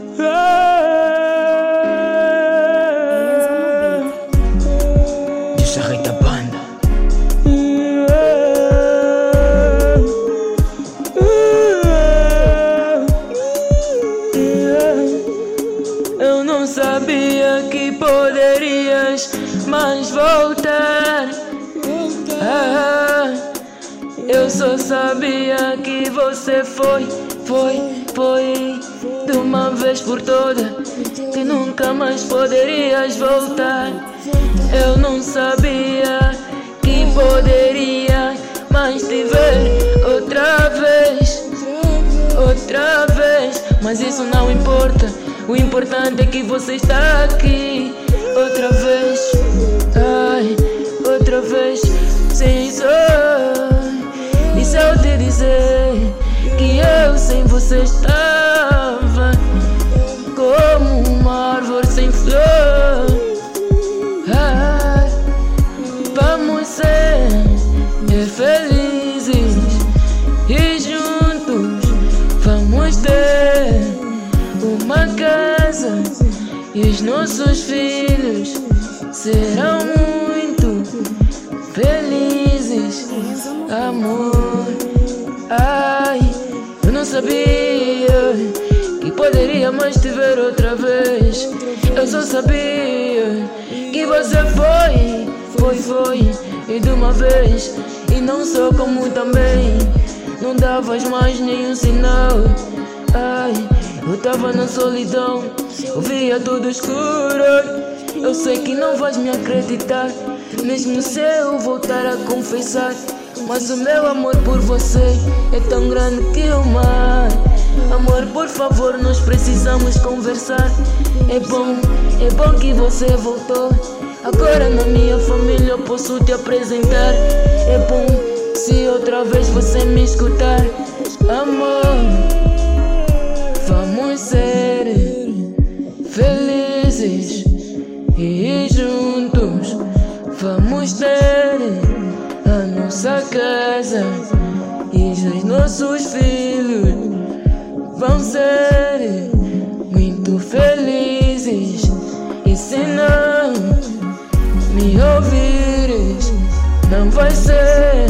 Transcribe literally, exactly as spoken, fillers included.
Desarreita a banda. Eu não sabia que poderias mais voltar. Ah, eu só sabia que você foi, foi, foi de uma vez por toda, que nunca mais poderias voltar. Eu não sabia que poderia mais te ver outra vez, outra vez. Mas isso não importa, o importante é que você está aqui outra vez. Ai, outra vez, sem só. E se eu te dizer que eu sem você estava como uma árvore sem flor? Ai, vamos ser felizes e juntos vamos ter uma casa e os nossos filhos serão muito felizes. Amor, ai, eu não sabia que poderia mais te ver outra vez. Eu só sabia que você foi, foi, foi, e de uma vez. E não sou como também, não davas mais nenhum sinal. Ai, eu tava na solidão, eu via tudo escuro. Eu sei que não vais me acreditar, mesmo se eu voltar a confessar. Mas o meu amor por você é tão grande que o mar. Amor, por favor, nós precisamos conversar. É bom, é bom que você voltou. Agora na minha família eu posso te apresentar. É bom se outra vez você me escutar. Amor, vamos ser felizes e juntos vamos ter a nossa casa e os nossos filhos vão ser muito felizes. E se não me ouvires, não vai ser